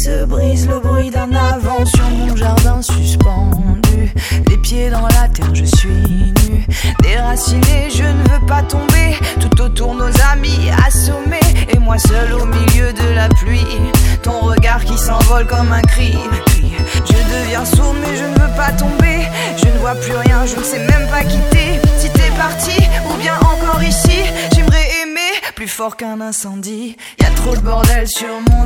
se brise, le bruit d'un avion sur mon jardin suspendu. Les pieds dans la terre, je suis nu, déraciné, je ne veux pas tomber. Tout autour nos amis assommés, et moi seul au milieu de la pluie. Ton regard qui s'envole comme un cri. Je deviens sourd mais je ne veux pas tomber. Je ne vois plus rien, je ne sais même pas quitter. Si t'es parti ou bien encore ici, j'aimerais aimer plus fort qu'un incendie. Y'a trop de bordel sur mon